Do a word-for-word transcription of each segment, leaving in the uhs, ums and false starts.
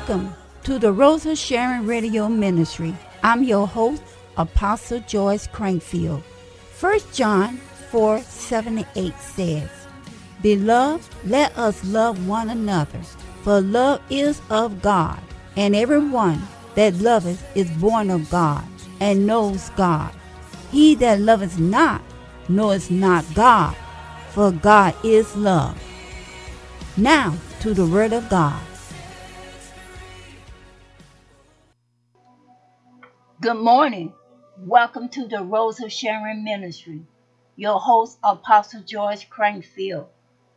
Welcome to the Rosa Sharon Radio Ministry. I'm your host, Apostle Joyce Crankfield. First John four, seven and eight says, Beloved, let us love one another, for love is of God, and everyone that loveth is born of God, and knows God. He that loveth not knoweth not God, for God is love. Now to the Word of God. Good morning. Welcome to the Rose of Sharon Ministry. Your host, Apostle George Crankfield.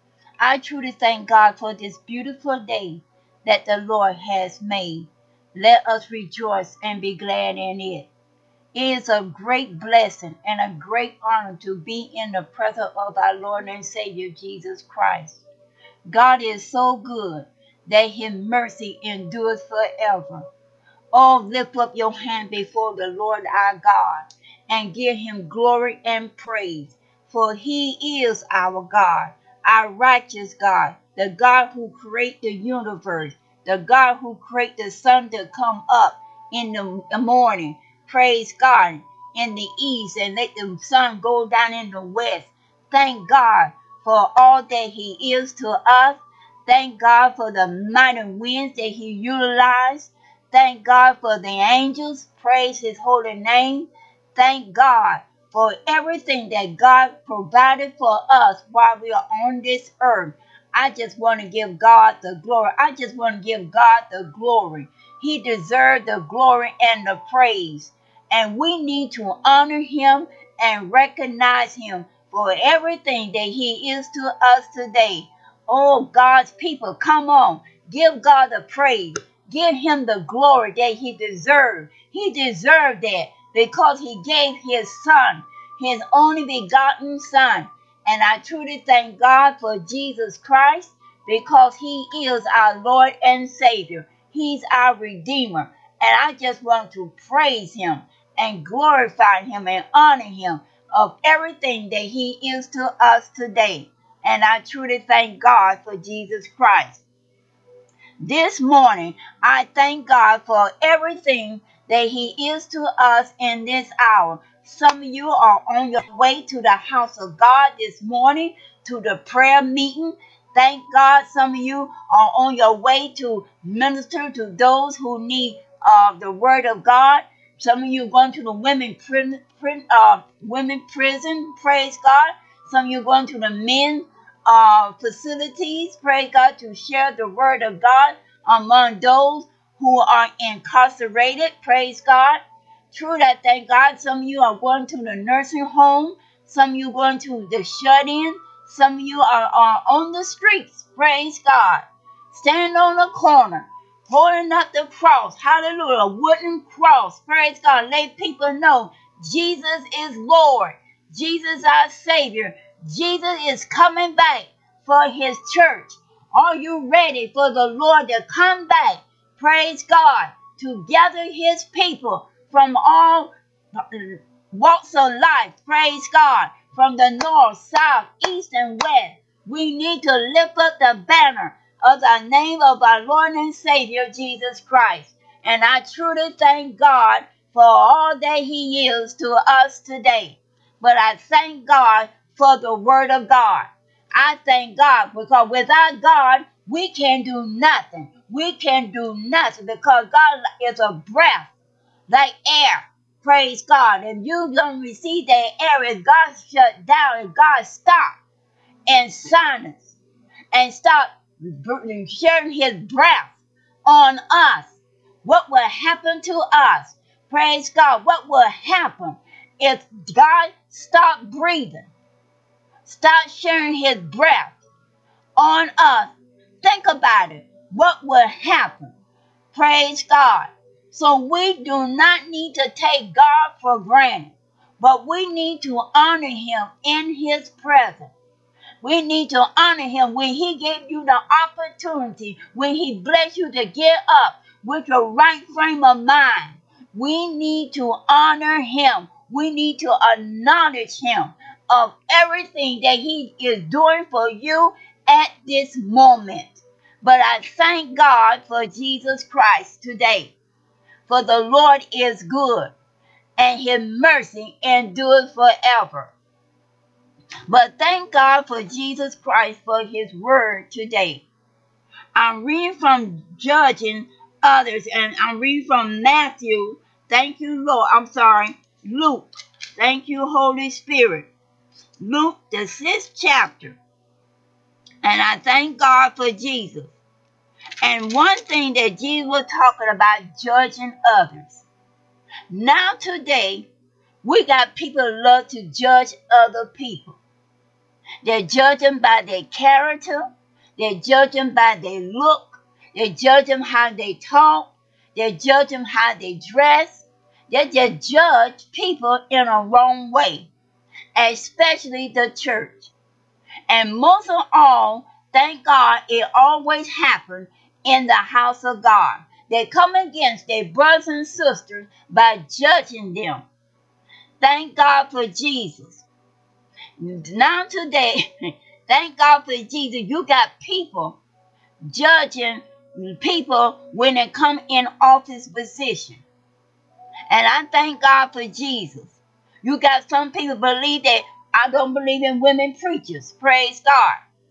I truly thank God for this beautiful day that the Lord has made. Let us rejoice and be glad in it. It is a great blessing and a great honor to be in the presence of our Lord and Savior Jesus Christ. God is so good that His mercy endures forever. Oh, lift up your hand before the Lord our God and give him glory and praise. For he is our God, our righteous God, the God who created the universe, the God who created the sun to come up in the morning. Praise God in the east and let the sun go down in the west. Thank God for all that he is to us. Thank God for the mighty winds that he utilized. Thank God for the angels. Praise his holy name. Thank God for everything that God provided for us while we are on this earth. I just want to give God the glory. I just want to give God the glory. He deserves the glory and the praise. And we need to honor him and recognize him for everything that he is to us today. Oh, God's people, come on. Give God the praise. Give him the glory that he deserved. He deserved that because he gave his son, his only begotten son. And I truly thank God for Jesus Christ because he is our Lord and Savior. He's our Redeemer. And I just want to praise him and glorify him and honor him of everything that he is to us today. And I truly thank God for Jesus Christ. This morning, I thank God for everything that he is to us in this hour. Some of you are on your way to the house of God this morning, to the prayer meeting. Thank God some of you are on your way to minister to those who need uh, the word of God. Some of you going to the women, prison, uh, women prison, praise God. Some of you going to the men uh, facilities, praise God, to share the word of God among those who are incarcerated, praise God. True that, thank God. Some of you are going to the nursing home. Some of you going to the shut-in. Some of you are, are on the streets, praise God. Standing on the corner, holding up the cross, hallelujah, a wooden cross, praise God. Let people know Jesus is Lord. Jesus our Savior. Jesus is coming back for his church. Are you ready for the Lord to come back? Praise God. To gather his people from all walks of life. Praise God. From the north, south, east, and west. We need to lift up the banner of the name of our Lord and Savior, Jesus Christ. And I truly thank God for all that he is to us today. But I thank God for the word of God. I thank God because without God, we can do nothing. We can do nothing because God is a breath like air. Praise God. If you don't receive that air, if God shut down, if God stopped and silence and stop sharing his breath on us, what will happen to us? Praise God. What will happen if God stopped breathing? Stop sharing his breath on us. Think about it. What will happen? Praise God. So we do not need to take God for granted, but we need to honor him in his presence. We need to honor him when he gave you the opportunity, when he blessed you to get up with your right frame of mind. We need to honor him. We need to acknowledge him of everything that he is doing for you at this moment. But I thank God for Jesus Christ today. For the Lord is good, and his mercy endures forever. But thank God for Jesus Christ for his word today. I'm reading from judging others, and I'm reading from Matthew. Thank you, Lord. I'm sorry, Luke. Thank you, Holy Spirit. Luke, the sixth chapter. And I thank God for Jesus. And one thing that Jesus was talking about, judging others. Now today, we got people who love to judge other people. They judge them by their character. They judge them by their look. They judge them how they talk. They judge them how they dress. They just judge people in a wrong way, especially the church. And most of all, thank God, it always happens in the house of God. They come against their brothers and sisters by judging them. Thank God for Jesus. Now today, thank God for Jesus. You got people judging people when they come in office position. And I thank God for Jesus. You got some people believe that I don't believe in women preachers. Praise God.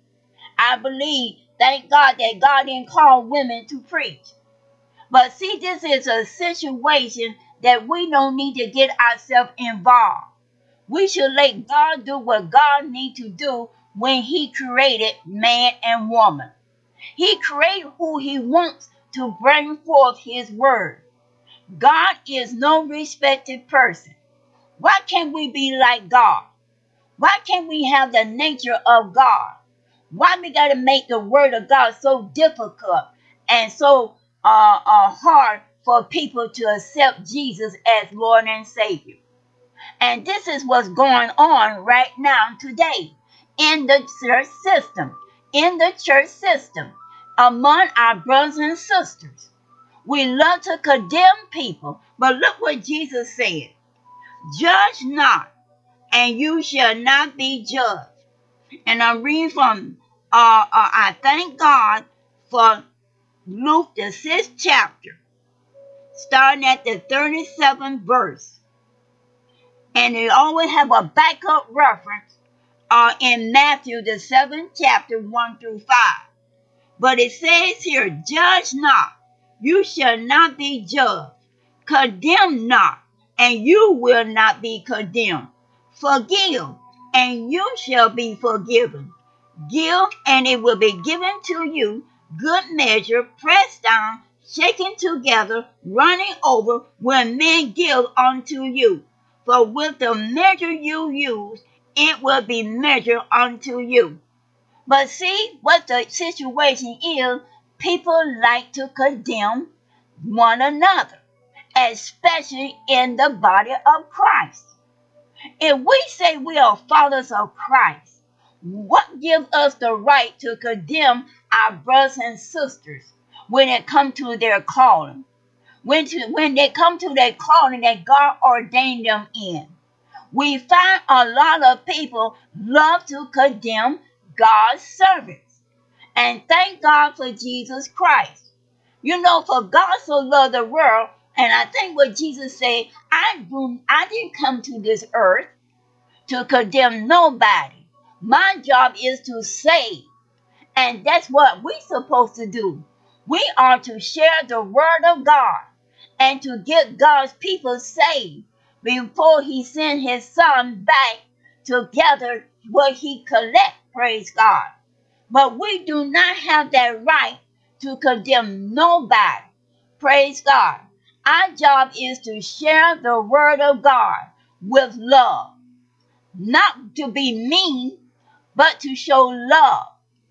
I believe, thank God, that God didn't call women to preach. But see, this is a situation that we don't need to get ourselves involved. We should let God do what God needs to do when he created man and woman. He created who he wants to bring forth his word. God is no respected person. Why can't we be like God? Why can't we have the nature of God? Why we got to make the word of God so difficult and so uh, uh, hard for people to accept Jesus as Lord and Savior? And this is what's going on right now today in the church system, in the church system, among our brothers and sisters. We love to condemn people, but look what Jesus said. Judge not, and you shall not be judged. And I'm reading from, uh, uh, I thank God for Luke, the sixth chapter, starting at the thirty-seventh verse. And it always have a backup reference uh, in Matthew, the seventh chapter, one through five. But it says here, judge not, you shall not be judged. Condemn not, and you will not be condemned. Forgive, and you shall be forgiven. Give, and it will be given to you. Good measure, pressed down, shaken together, running over, when men give unto you. For with the measure you use, it will be measured unto you. But see what the situation is, people like to condemn one another, especially in the body of Christ. If we say we are followers of Christ, what gives us the right to condemn our brothers and sisters when it comes to their calling? When, to, when they come to their calling that God ordained them in? We find a lot of people love to condemn God's servants. And thank God for Jesus Christ. You know, for God so loved the world, and I think what Jesus said, I, I didn't come to this earth to condemn nobody. My job is to save. And that's what we're supposed to do. We are to share the word of God and to get God's people saved before he sent his son back to gather what he collect. Praise God. But we do not have that right to condemn nobody. Praise God. Our job is to share the word of God with love. Not to be mean, but to show love.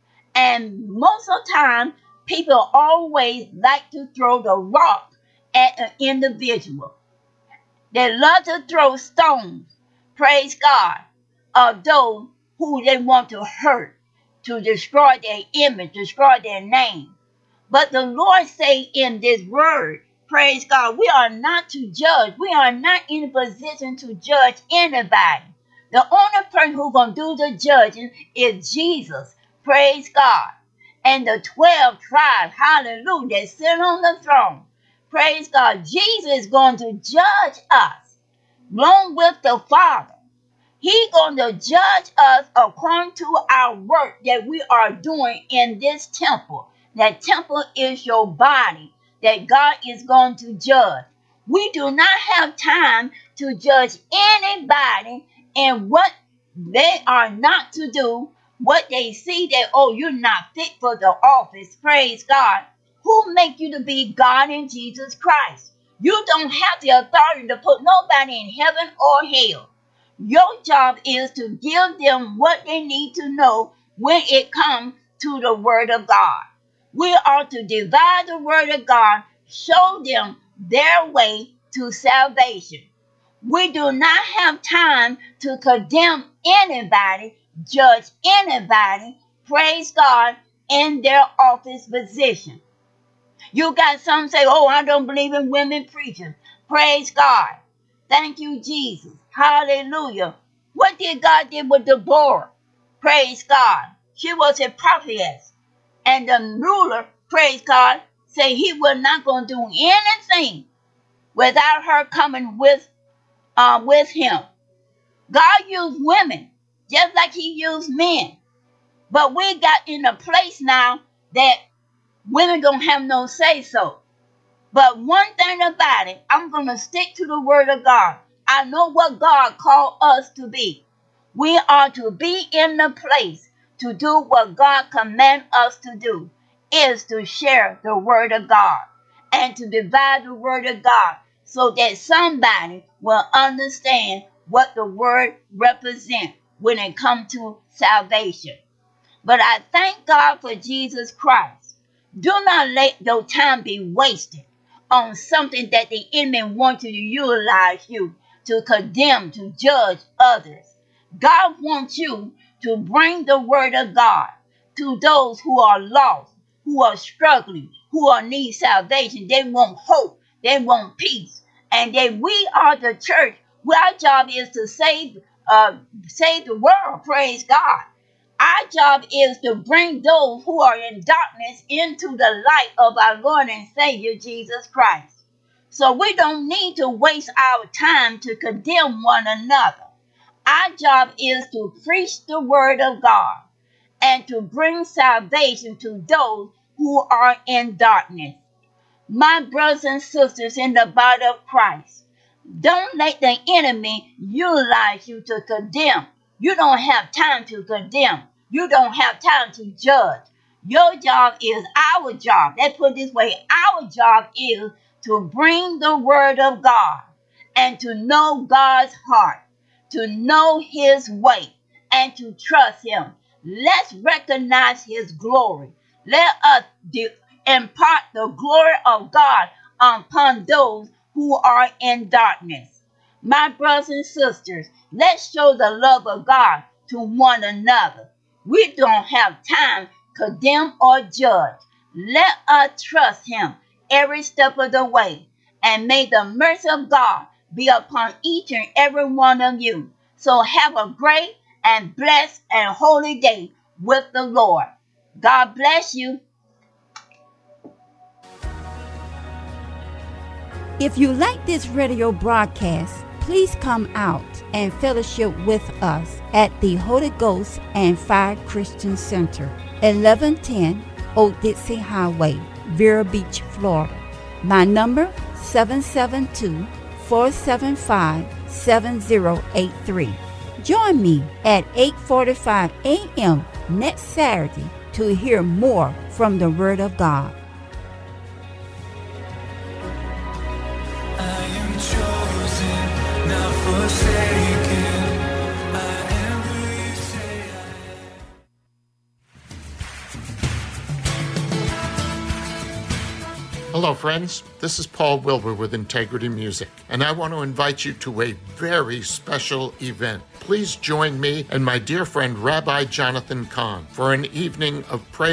And most of the time, people always like to throw the rock at an individual. They love to throw stones, praise God, of those who they want to hurt, to destroy their image, destroy their name. But the Lord say in this word, praise God, we are not to judge. We are not in a position to judge anybody. The only person who's going to do the judging is Jesus. Praise God. and the twelve tribes, hallelujah, that sit on the throne. Praise God. Jesus is going to judge us along with the Father. He's going to judge us according to our work that we are doing in this temple. That temple is your body that God is going to judge. We do not have time to judge anybody and what they are not to do, what they see that, oh, you're not fit for the office. Praise God. Who make you to be God in Jesus Christ? You don't have the authority to put nobody in heaven or hell. Your job is to give them what they need to know when it comes to the Word of God. We are to divide the Word of God, show them their way to salvation. We do not have time to condemn anybody, judge anybody, praise God, in their office position. You got some say, oh, I don't believe in women preaching. Praise God. Thank you, Jesus. Hallelujah. What did God do with Deborah? Praise God. She was a prophetess. And the ruler, praise God, say he was not going to do anything without her coming with, uh, with him. God used women just like he used men. But we got in a place now that women don't have no say so. But one thing about it, I'm going to stick to the word of God. I know what God called us to be. We are to be in the place to do what God commands us to do, is to share the word of God and to divide the word of God so that somebody will understand what the word represents when it comes to salvation. But I thank God for Jesus Christ. Do not let your time be wasted on something that the enemy wants you to utilize you to condemn, to judge others. God wants you to bring the word of God to those who are lost, who are struggling, who are need salvation. They want hope. They want peace. And that we are the church. Well, our job is to save, uh, save the world. Praise God. Our job is to bring those who are in darkness into the light of our Lord and Savior Jesus Christ. So we don't need to waste our time to condemn one another. Our job is to preach the word of God and to bring salvation to those who are in darkness. My brothers and sisters in the body of Christ, don't let the enemy utilize you to condemn. You don't have time to condemn. You don't have time to judge. Your job is our job. Let's put it this way. Our job is to bring the word of God and to know God's heart, to know his way, and to trust him. Let's recognize his glory. Let us de- impart the glory of God upon those who are in darkness. My brothers and sisters, let's show the love of God to one another. We don't have time to condemn or judge. Let us trust him every step of the way. And may the mercy of God be upon each and every one of you. So have a great and blessed and holy day with the Lord. God bless you. If you like this radio broadcast, please come out and fellowship with us at the Holy Ghost and Fire Christian Center, eleven ten Old Dixie Highway, Vero Beach, Florida. My number, seven seven two, four seven five, seven zero eight three. Join me at eight forty-five a.m. next Saturday to hear more from the Word of God. I am chosen, not forsaken. I am who you say I am. Hello, friends. This is Paul Wilbur with Integrity Music, and I want to invite you to a very special event. Please join me and my dear friend Rabbi Jonathan Kahn for an evening of praise